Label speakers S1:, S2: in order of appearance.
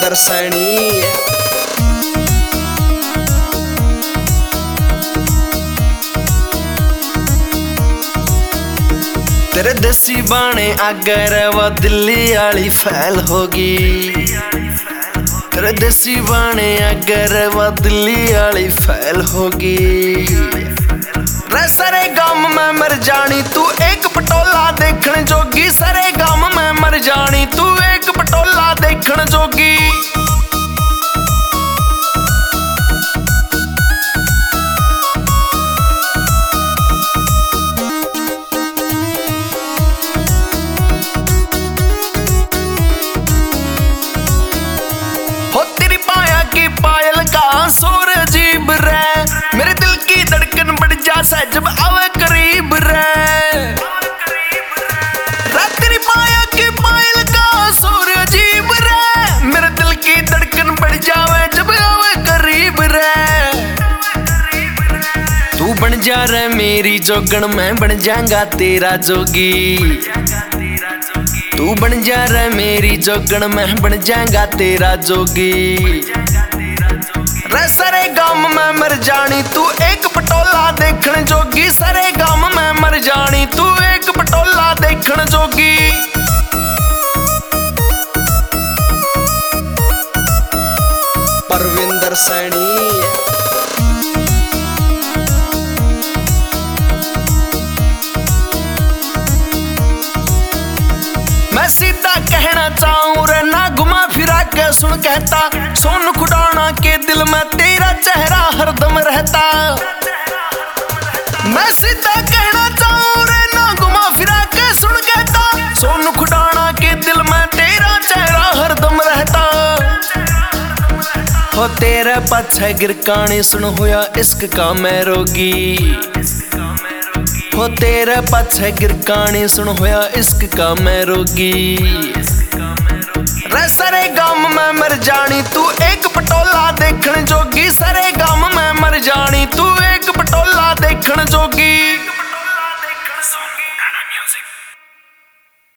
S1: परविंदर सैनी। तेरे देसी बाणे अगर वो दिल्ली आली फैल होगी, तेरे देसी बाणे अगर वो दिल्ली आली फैल होगी। सरे गम में मर जानी तू एक पटोला देखण जोगी, सरे गम में मर जानी तू एक पटोला देखण जोगी। हो तेरी पाया की पायल का सोर अजीब रे, मेरे दिल की धड़कन बढ़ जासा जब आवे करीब रे। तेरी पाया की पायल का सोर अजीब रे, मेरे दिल की धड़कन बढ़ जावे जब आवे करीब रे। तू बन जा रे मेरी जोगण, मैं बन जाऊंगा तेरा जोगी। तू बन जा रे मेरी जोगण, मैं बन जाऊंगा तेरा जोगी। सरे गम में मर जानी तू एक पटोला देखण जोगी, सरे गम में मर जानी तू एक पटोला देखण जोगी। परविंदर सैनी। मैं सीधा कहना चाहूं रे ना घुमा फिरा के सुन कहता, सोन खुडाना के दिल में तेरा चेहरा हरदम रहता। मैं सीधा कहना चाहूं रे ना घुमा फिरा के सुन कहता, सोन खुडाना के दिल में तेरा चेहरा हरदम रहता। हो तेरे पाछे गिरकानी सुन होया इश्क का मैं रोगी। हो तेरे पाछे गिरकानी सुन होया इश्क का मैं रोगी। सरे गम में मर जानी तू एक पटोला दे